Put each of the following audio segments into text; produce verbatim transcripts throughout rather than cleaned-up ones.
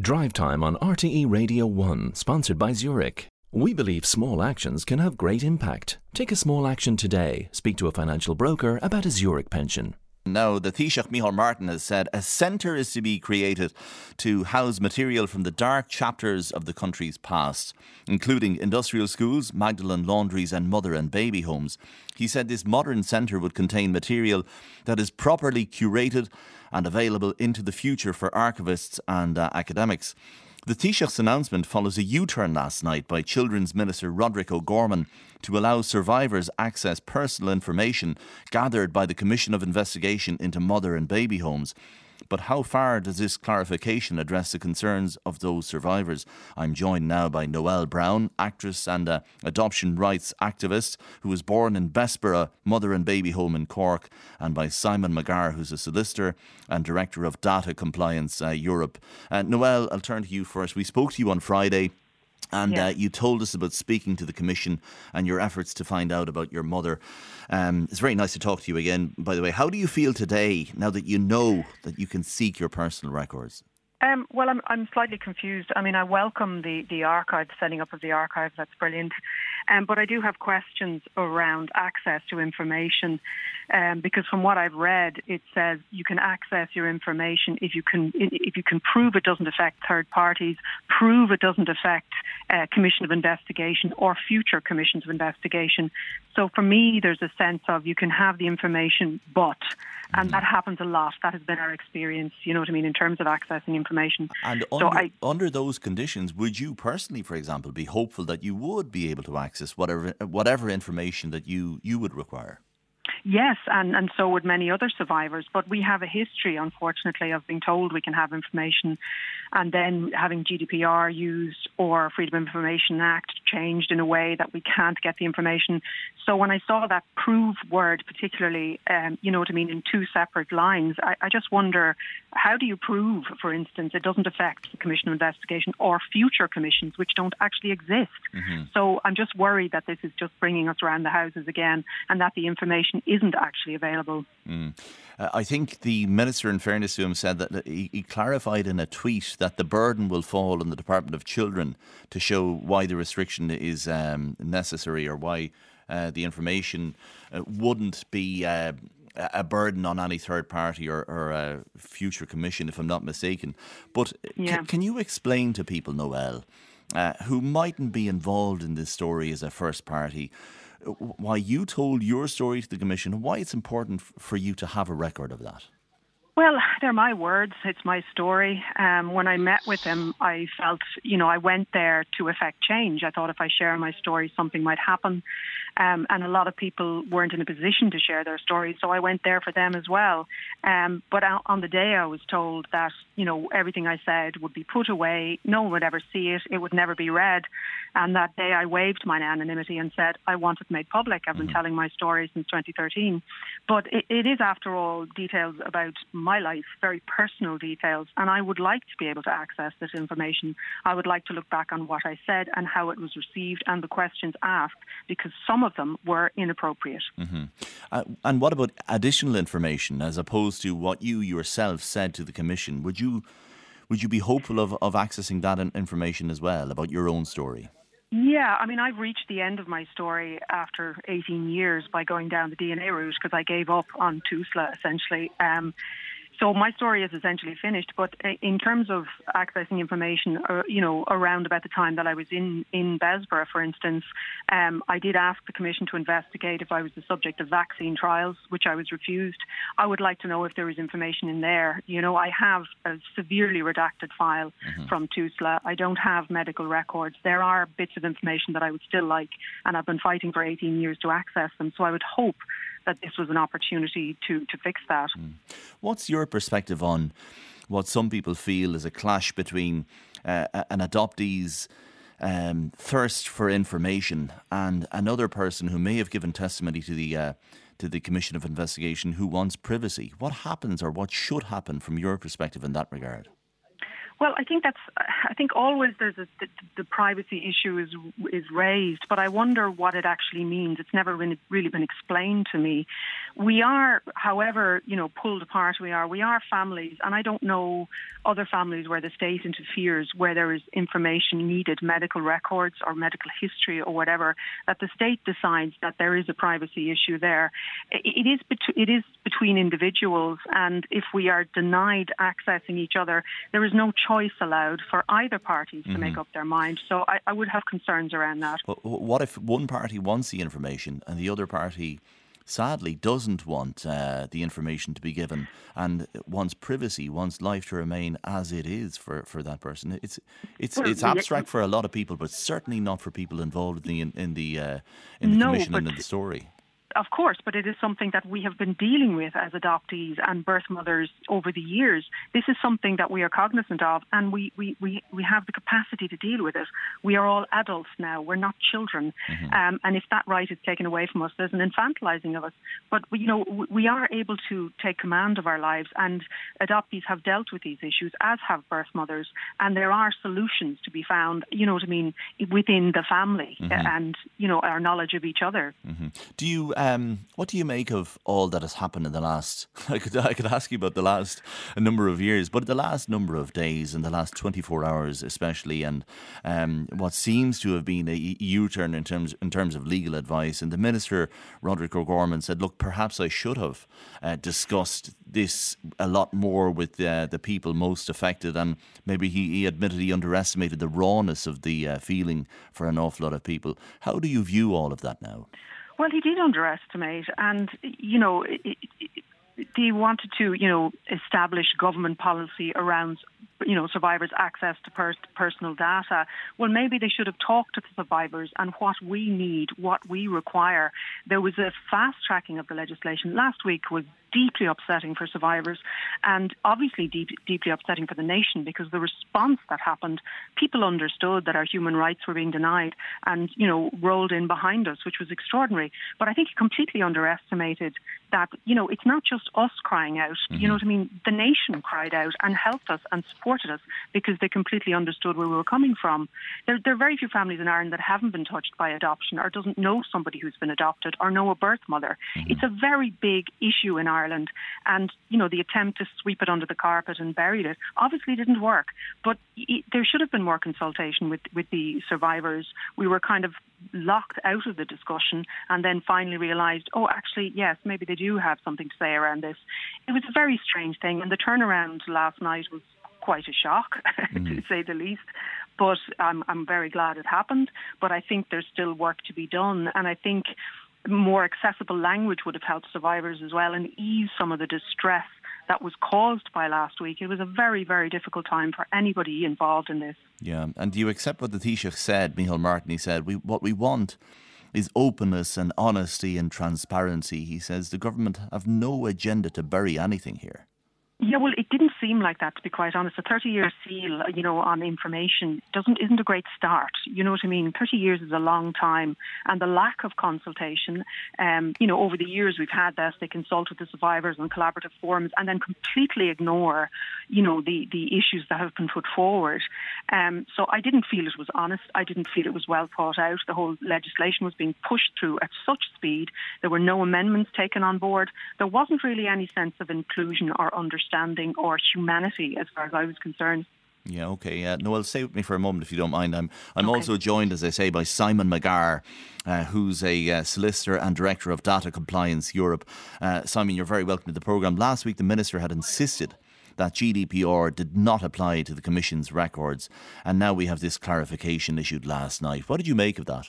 Drive Time on R T E Radio one, sponsored by Zurich. We believe small actions can have great impact. Take a small action today. Speak to a financial broker about a Zurich pension. Now, the Taoiseach Micheál Martin has said a centre is to be created to house material from the dark chapters of the country's past, including industrial schools, Magdalen laundries and mother and baby homes. He said this modern centre would contain material that is properly curated and available into the future for archivists and uh, academics. The Taoiseach's announcement follows a U-turn last night by Children's Minister Roderick O'Gorman to allow survivors access personal information gathered by the Commission of Investigation into Mother and Baby Homes. But how far does this clarification address the concerns of those survivors? I'm joined now by Noelle Brown, actress and uh, adoption rights activist who was born in Bessborough Mother and Baby Home in Cork, and by Simon McGarr, who's a solicitor and director of Data Compliance uh, Europe. Uh, Noelle, I'll turn to you first. We spoke to you on Friday. And yeah. uh, you told us about speaking to the Commission and your efforts to find out about your mother. Um, it's very nice to talk to you again, by the way. How do you feel today, now that you know that you can seek your personal records? Um, well, I'm I'm slightly confused. I mean, I welcome the, the archive, the setting up of the archive. That's brilliant. Um, but I do have questions around access to information, um, because from what I've read, it says you can access your information if you can if you can prove it doesn't affect third parties, prove it doesn't affect uh, Commission of Investigation or future commissions of investigation. So for me, there's a sense of you can have the information, but. And that happens a lot. That has been our experience, you know what I mean, in terms of accessing information. And so under, I, under those conditions, would you personally, for example, be hopeful that you would be able to access whatever whatever information that you, you would require? Yes, and, and so would many other survivors. But we have a history, unfortunately, of being told we can have information and then having G D P R used or Freedom of Information Act changed in a way that we can't get the information. So when I saw that prove word, particularly, um, you know what I mean, in two separate lines, I, I just wonder, how do you prove, for instance, it doesn't affect the Commission of Investigation or future commissions, which don't actually exist? Mm-hmm. So I'm just worried that this is just bringing us around the houses again and that the information isn't actually available. Mm. Uh, I think the Minister, in fairness to him, said that he, he clarified in a tweet that the burden will fall on the Department of Children to show why the restriction is um, necessary or why uh, the information uh, wouldn't be uh, a burden on any third party or, or a future commission, if I'm not mistaken. But yeah. c- can you explain to people, Noelle, uh, who mightn't be involved in this story as a first party, why you told your story to the Commission and why it's important f- for you to have a record of that? Well, they're my words. It's my story. Um, when I met with him, I felt, you know, I went there to effect change. I thought if I share my story, something might happen. Um, and a lot of people weren't in a position to share their stories, so I went there for them as well. Um, but on the day I was told that, you know, everything I said would be put away, no one would ever see it, it would never be read. And that day I waived my anonymity and said I want it made public. I've been mm-hmm. telling my story since twenty thirteen. But it, it is, after all, details about my life, very personal details, and I would like to be able to access this information. I would like to look back on what I said and how it was received and the questions asked, because some of them were inappropriate. Mm-hmm. Uh, and what about additional information as opposed to what you yourself said to the Commission? Would you would you be hopeful of, of accessing that information as well about your own story? Yeah, I mean, I've reached the end of my story after eighteen years by going down the D N A route because I gave up on TUSLA, essentially. Um, So my story is essentially finished, but in terms of accessing information, uh, you know, around about the time that I was in, in Bessborough, for instance, um, I did ask the Commission to investigate if I was the subject of vaccine trials, which I was refused. I would like to know if there is information in there. You know, I have a severely redacted file mm-hmm. from TUSLA. I don't have medical records. There are bits of information that I would still like, and I've been fighting for eighteen years to access them. So I would hope that this was an opportunity to, to fix that. Mm. What's your perspective on what some people feel is a clash between uh, an adoptee's um, thirst for information and another person who may have given testimony to the uh, to the Commission of Investigation who wants privacy? What happens or what should happen from your perspective in that regard? Well, I think that's. I think always there's a, the, the privacy issue is is raised, but I wonder what it actually means. It's never really, really been explained to me. we are, however, you know, pulled apart we are, we are families, and I don't know other families where the state interferes, where there is information needed, medical records or medical history or whatever, that the state decides that there is a privacy issue there. It is, bet- it is between individuals, and if we are denied accessing each other, there is no choice allowed for either parties mm-hmm. to make up their mind. So I, I would have concerns around that. But what if one party wants the information and the other party sadly doesn't want uh, the information to be given and wants privacy, wants life to remain as it is for, for that person? It's it's well, it's abstract for a lot of people, but certainly not for people involved in the in, in the uh, in the no, commission but- and in the story. Of course, but it is something that we have been dealing with as adoptees and birth mothers over the years. This is something that we are cognizant of, and we, we, we, we have the capacity to deal with it. We are all adults now. We're not children. Mm-hmm. Um, and if that right is taken away from us, there's an infantilizing of us. But, you know, we are able to take command of our lives, and adoptees have dealt with these issues, as have birth mothers. And there are solutions to be found, you know what I mean, within the family mm-hmm. and, you know, our knowledge of each other. Mm-hmm. Do you... Um, what do you make of all that has happened in the last, I could, I could ask you about the last number of years, but the last number of days and the last twenty-four hours especially, and um, what seems to have been a U-turn in terms in terms of legal advice. And the Minister, Roderick O'Gorman, said, look, perhaps I should have uh, discussed this a lot more with uh, the people most affected, and maybe he, he admitted he underestimated the rawness of the uh, feeling for an awful lot of people. How do you view all of that now? Well, he did underestimate, and, you know, it, it, it, he wanted to, you know, establish government policy around, you know, survivors' access to per- personal data. Well, maybe they should have talked to the survivors and what we need, what we require. There was a fast-tracking of the legislation. Last week was deeply upsetting for survivors, and obviously deep, deeply upsetting for the nation, because the response that happened, people understood that our human rights were being denied and, you know, rolled in behind us, which was extraordinary. But I think he completely underestimated that, you know, it's not just us crying out. Mm-hmm. You know what I mean? The nation cried out and helped us and supported us because they completely understood where we were coming from. There, there are very few families in Ireland that haven't been touched by adoption or doesn't know somebody who's been adopted or know a birth mother. Mm-hmm. It's a very big issue in Ireland. Ireland. And, you know, the attempt to sweep it under the carpet and bury it obviously didn't work. But it, there should have been more consultation with, with the survivors. We were kind of locked out of the discussion and then finally realised, oh, actually, yes, maybe they do have something to say around this. It was a very strange thing. And the turnaround last night was quite a shock, mm. to say the least. But I'm, I'm very glad it happened. But I think there's still work to be done. And I think more accessible language would have helped survivors as well and ease some of the distress that was caused by last week. It was a very, very difficult time for anybody involved in this. Yeah, and do you accept what the Taoiseach said, Micheál Martin? He said, we, what we want is openness and honesty and transparency. He says the government have no agenda to bury anything here. Yeah, well, it didn't seem like that, to be quite honest. A thirty-year seal, you know, on information doesn't isn't a great start. You know what I mean? thirty years is a long time, and the lack of consultation. Um, you know, over the years we've had this. They consult with the survivors on collaborative forums, and then completely ignore, you know, the the issues that have been put forward. Um, so I didn't feel it was honest. I didn't feel it was well thought out. The whole legislation was being pushed through at such speed. There were no amendments taken on board. There wasn't really any sense of inclusion or understanding or humanity as far as I was concerned. Yeah, okay. Uh, Noel, stay with me for a moment if you don't mind. I'm I'm okay. also joined, as I say, by Simon McGarr, uh, who's a uh, solicitor and director of Data Compliance Europe. Uh, Simon, you're very welcome to the programme. Last week the Minister had insisted that G D P R did not apply to the Commission's records, and now we have this clarification issued last night. What did you make of that?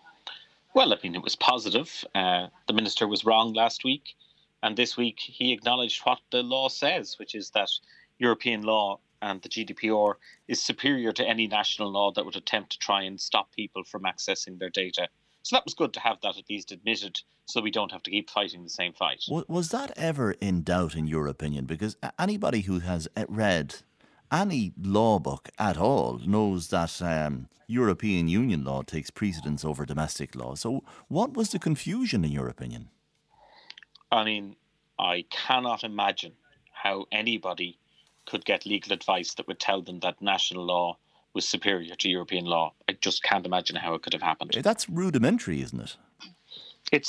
Well, I mean, it was positive. Uh, the Minister was wrong last week. And this week he acknowledged what the law says, which is that European law and the G D P R is superior to any national law that would attempt to try and stop people from accessing their data. So that was good to have that at least admitted so we don't have to keep fighting the same fight. Was that ever in doubt in your opinion? Because anybody who has read any law book at all knows that um, European Union law takes precedence over domestic law. So what was the confusion in your opinion? I mean, I cannot imagine how anybody could get legal advice that would tell them that national law was superior to European law. I just can't imagine how it could have happened. That's rudimentary, isn't it? It's the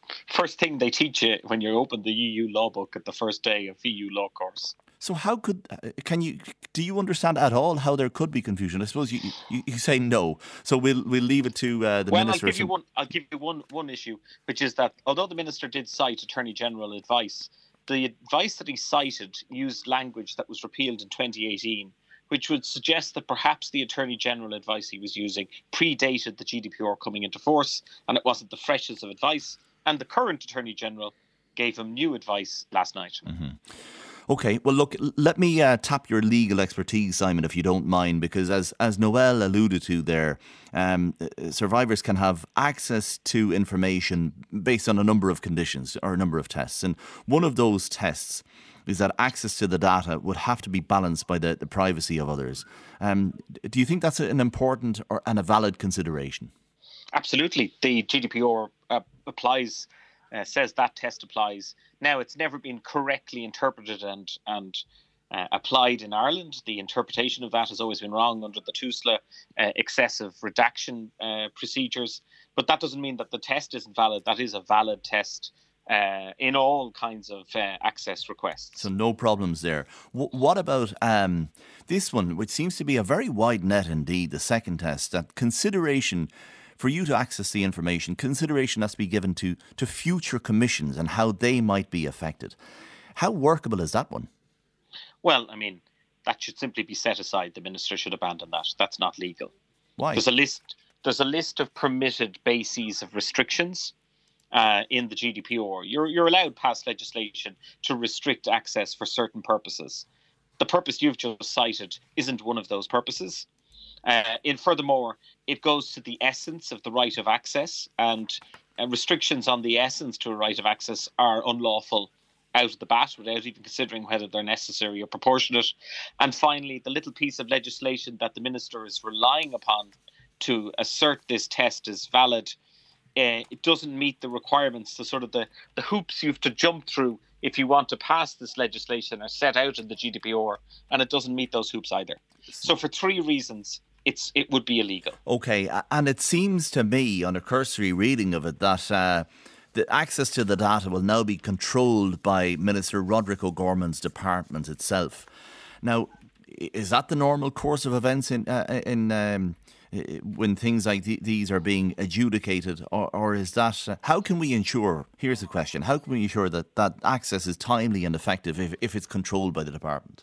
First thing they teach you when you open the E U law book at the first day of E U law course. So how could, uh, can you, do you understand at all how there could be confusion? I suppose you you, you say no. So we'll we'll leave it to uh, the well, minister. Well, I'll give you one. I'll give you one one issue, which is that although the minister did cite Attorney General advice, the advice that he cited used language that was repealed in twenty eighteen, which would suggest that perhaps the Attorney General advice he was using predated the G D P R coming into force, and it wasn't the freshest of advice. And the current Attorney General gave him new advice last night. Mm-hmm. Okay, well, look, let me uh, tap your legal expertise, Simon, if you don't mind, because as as Noel alluded to there, um, survivors can have access to information based on a number of conditions or a number of tests. And one of those tests is that access to the data would have to be balanced by the, the privacy of others. Um, do you think that's an important or and a valid consideration? Absolutely. The G D P R uh, applies, uh, says that test applies. Now, it's never been correctly interpreted and and uh, applied in Ireland. The interpretation of that has always been wrong under the TUSLA uh, excessive redaction uh, procedures. But that doesn't mean that the test isn't valid. That is a valid test uh, in all kinds of uh, access requests. So no problems there. W- what about um, this one, which seems to be a very wide net indeed, the second test, that consideration for you to access the information, consideration has to be given to, to future commissions and how they might be affected. How workable is that one? Well, I mean, that should simply be set aside. The minister should abandon that. That's not legal. Why? There's a list. There's a list of permitted bases of restrictions uh, in the G D P R. You're you're allowed past legislation to restrict access for certain purposes. The purpose you've just cited isn't one of those purposes. Uh, and furthermore, it goes to the essence of the right of access, and uh, restrictions on the essence to a right of access are unlawful out of the bat without even considering whether they're necessary or proportionate. And finally, the little piece of legislation that the minister is relying upon to assert this test is valid, uh, it doesn't meet the requirements, the sort of the, the hoops you have to jump through if you want to pass this legislation are set out in the G D P R, and it doesn't meet those hoops either. So for three reasons, it's it would be illegal. Okay, and it seems to me, on a cursory reading of it, that uh, the access to the data will now be controlled by Minister Roderick O'Gorman's department itself. Now, is that the normal course of events in uh, in um, when things like th- these are being adjudicated, or, or is that uh, how can we ensure? Here's the question: how can we ensure that that access is timely and effective if if it's controlled by the department?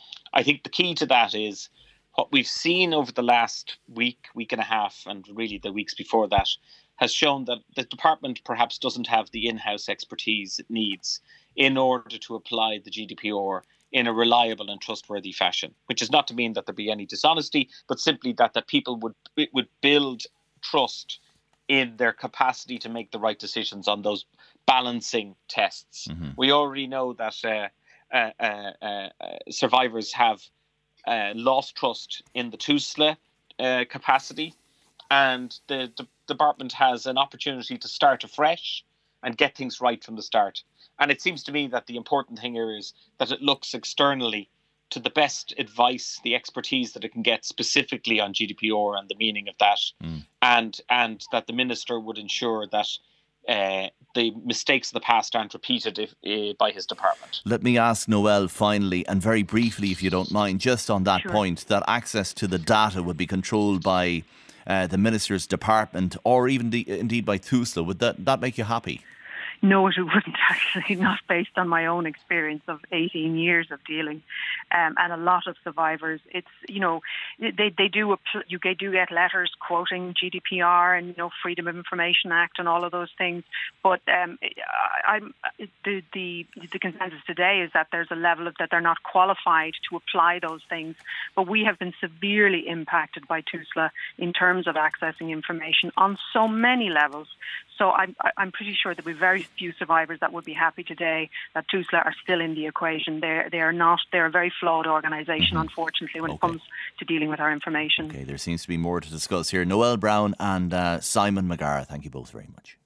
I think the key to that is what we've seen over the last week, week and a half, and really the weeks before that, has shown that the department perhaps doesn't have the in-house expertise it needs in order to apply the G D P R in a reliable and trustworthy fashion, which is not to mean that there be any dishonesty, but simply that, that people would it would build trust in their capacity to make the right decisions on those balancing tests. Mm-hmm. We already know that uh, uh, uh, uh, survivors have uh, lost trust in the TUSLA uh, capacity, and the, the department has an opportunity to start afresh and get things right from the start. And it seems to me that the important thing here is that it looks externally to the best advice, the expertise that it can get specifically on G D P R and the meaning of that, mm. and and that the minister would ensure that uh, the mistakes of the past aren't repeated if, uh, by his department. Let me ask Noel finally, and very briefly, if you don't mind, just on that Sure. point, that access to the data would be controlled by uh, the minister's department, or even the, indeed by TUSLA. Would that, that make you happy? No, it wouldn't actually, not based on my own experience of eighteen years of dealing. Um, and a lot of survivors, it's, you know, they, they do, you do get letters quoting G D P R and, you know, Freedom of Information Act and all of those things. But um, I, I'm, the, the, the consensus today is that there's a level of that they're not qualified to apply those things. But we have been severely impacted by TUSLA in terms of accessing information on so many levels. So I'm, I'm pretty sure that we have very few survivors that would be happy today that TUSLA are still in the equation. They're, they are not, they're a very flawed organisation, mm-hmm. unfortunately, when okay. it comes to dealing with our information. Okay, there seems to be more to discuss here. Noel Brown and uh, Simon McGarra, thank you both very much.